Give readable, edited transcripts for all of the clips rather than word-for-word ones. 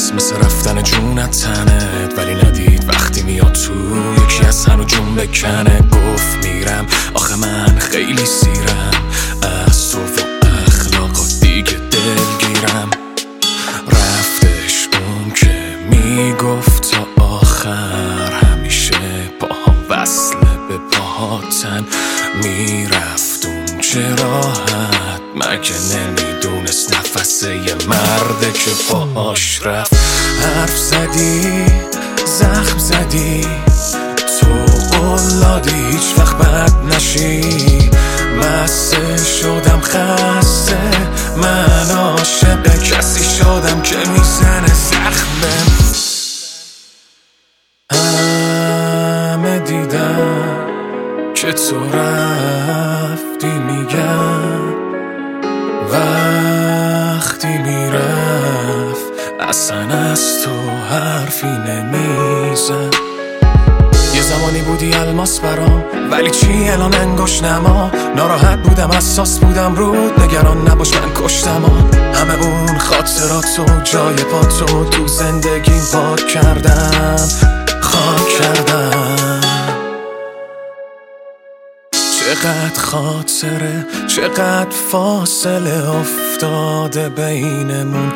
هست مثل رفتن جونت تنت، ولی ندید وقتی میاد تو یکی از هنو جون بکنه. گفت میرم آخه من خیلی سیرم از تو و اخلاقات دیگه دلگیرم. رفتش اون که میگفت تا آخر همیشه پاها وصله به پاهاتن. میرفت اون چه راحت مگه نمیدونست نفسه یه مرده که پاهاش رفت. حرف زدی زخم زدی تو قلادی هیچ وقت بد نشی. مسته شدم خسته من عاشق کسی شدم که میزنه زخمم. همه دیدم که تو رفتی میگم وقتی میرفت اصلا از تو حرفی نمیزن. یه زمانی بودی الماس برام ولی چی الان انگوش نما. ناراحت بودم حساس بودم رود نگران نباش من کشتم. همه اون خاطراتو جای پاتو تو زندگیم پاک کردم خاک کردم. چقدر خاطره چقدر فاصله افتاده بینمون.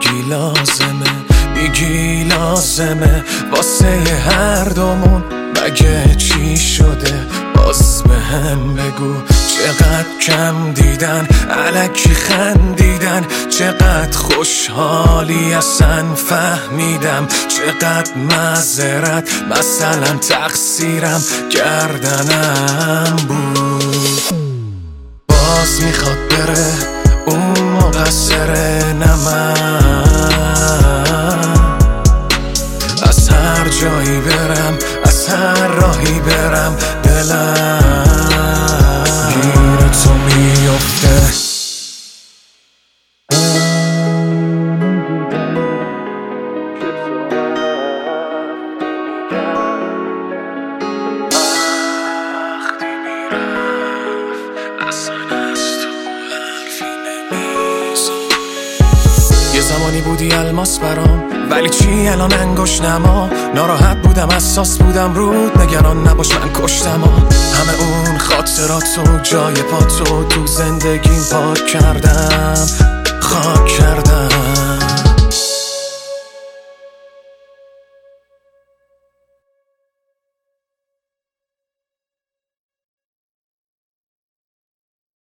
میگی لازمه واسه هر دومون. مگه چی شده باز به هم بگو. چقدر کم دیدن الکی خندیدن. چقدر خوشحالی اصلا فهمیدم. چقدر معذرت مثلا تقصیرم گردنم بود. باز میخواد بره اون مقصره نه من. از هر جایی برم از هر راهی برم دلم گیر تو میفته. یه زمانی بودی الماس برام ولی چی الان انگوش نما. ناراحت بودم حساس بودم رود نگران نباش من کشتم. همه اون خاطراتو جای پاتو تو زندگیم پاک کردم خاک کردم.